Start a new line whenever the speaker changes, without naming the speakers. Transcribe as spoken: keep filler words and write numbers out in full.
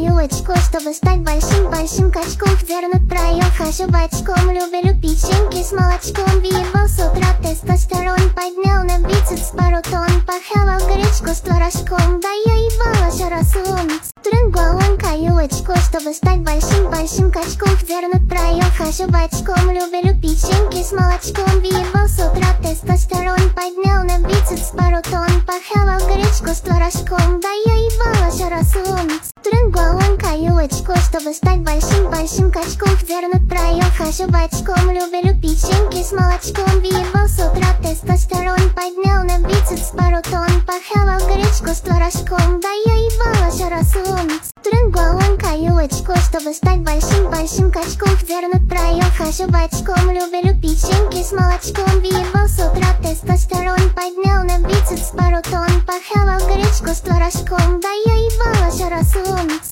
каю очко, чтобы стать большим-большим качком. В дверну троем хожу бочком, люблю печеньки с молочком. Въебал с утра тестостерон, поднял на бицепс пару тонн. Похавал гречку с творожком, да я ебала шараслон. Тренголон каю очко, чтобы стать большим-большим качком. В дверну троем хожу бочком, люблю печеньки с молочком. Въебал с утра тестостерон, поднял на бицепс пару тонн. Похавал гречку с творожком, да я ебала шараслон. Тренголон каю очко, чтобы стать большим-большим качком. В дверну троем хожу бочком, люблю печеньки с молочком. Въебал с утра тестостерон, поднял на бицепс пару тонн. Похавал гречку с творожком, да я ебала шараслон. Тренголон каю очко, чтобы стать большим-большим качком. В дверну троем хожу бочком, люблю печеньки с молочком. Въебал с утра тестостерон, поднял на бицепс пару тонн. Похавал гречку с творожком, да я ебала шараслон.